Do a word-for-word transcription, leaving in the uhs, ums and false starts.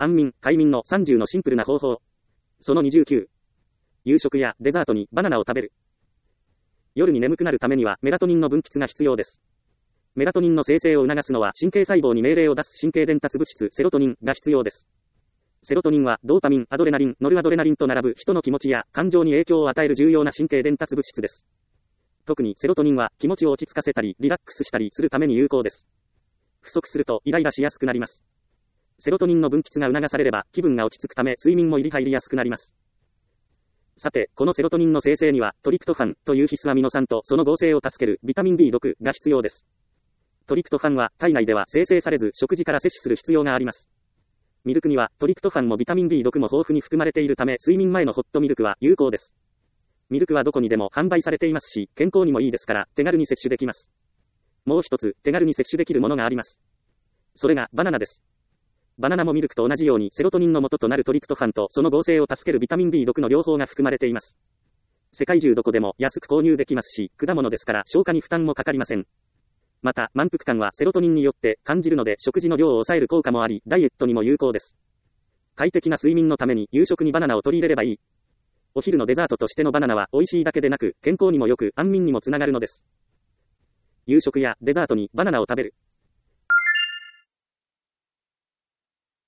安眠、快眠のさんじゅうのシンプルな方法。そのにじゅうきゅう。夕食やデザートにバナナを食べる。夜に眠くなるためにはメラトニンの分泌が必要です。メラトニンの生成を促すのは神経細胞に命令を出す神経伝達物質セロトニンが必要です。セロトニンはドーパミン、アドレナリン、ノルアドレナリンと並ぶ人の気持ちや感情に影響を与える重要な神経伝達物質です。特にセロトニンは気持ちを落ち着かせたりリラックスしたりするために有効です。不足するとイライラしやすくなります。セロトニンの分泌が促されれば気分が落ち着くため睡眠も入り入りやすくなります。さて、このセロトニンの生成にはトリプトファンという必須アミノ酸とその合成を助けるビタミン ビーろく が必要です。トリプトファンは体内では生成されず食事から摂取する必要があります。ミルクにはトリプトファンもビタミン ビーろく も豊富に含まれているため睡眠前のホットミルクは有効です。ミルクはどこにでも販売されていますし、健康にもいいですから手軽に摂取できます。もう一つ手軽に摂取できるものがあります。それがバナナです。バナナもミルクと同じようにセロトニンの元となるトリプトファンとその合成を助けるビタミン ビーろく の両方が含まれています。世界中どこでも安く購入できますし、果物ですから消化に負担もかかりません。また、満腹感はセロトニンによって感じるので食事の量を抑える効果もあり、ダイエットにも有効です。快適な睡眠のために夕食にバナナを取り入れればいい。お昼のデザートとしてのバナナは美味しいだけでなく、健康にも良く安眠にもつながるのです。夕食やデザートにバナナを食べる。